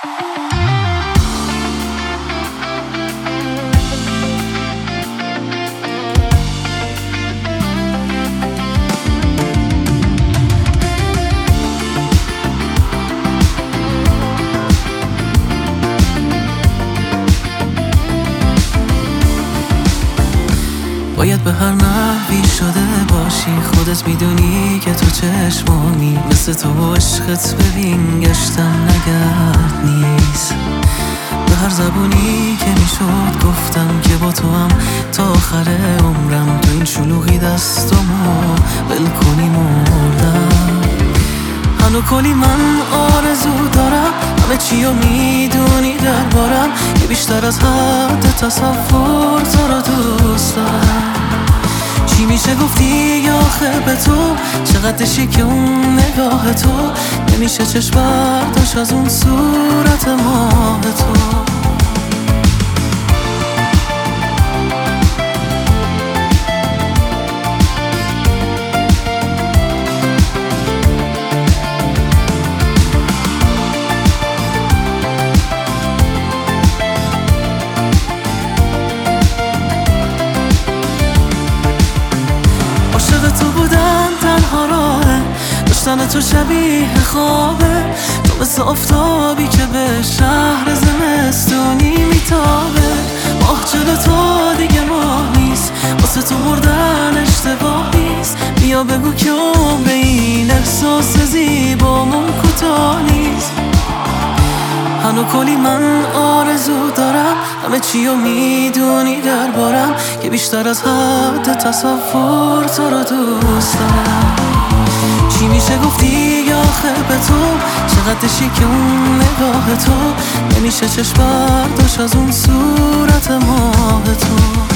باید به هر نحوی شده باشی، خودت میدونی که تو چشمانی مثل تو عشقت ببین گشتم نگرد نیست. به هر زبونی که میشد گفتم که با تو هم تا آخر عمرم، تو این شلوغی دستمو ول کنی مردم. هنو کلی من آرزو دارم، همه چیو میدونی دربارم، که بیشتر از حد تصور تو رو دوست دارم. چی میشه گفتی یا آخه به تو، چقدر شیک اون نگاه تو، نمیشه چشم برداشت از اون صورت ماه تو. تو بودن تنها راهه، داشتن تو شبیه خوابه، تو مثل آفتابی که به شهر زمستونی میتابه. ماه جلو تو دیگه ماه نیست، واسه تو مردن اشتباه نیست. بیا بگو که عمر این احساس زیبامون کوتاه نیست. هنو کلی من آرزو دارم، همه چیو میدونی دربارم، که بیشتر از حد تصور تو رو دوست دارم. چی میشه گفتی یا آخه به تو، چقدر شیک اون نگاه تو، نمیشه چشم برداشت از اون صورت ماه تو.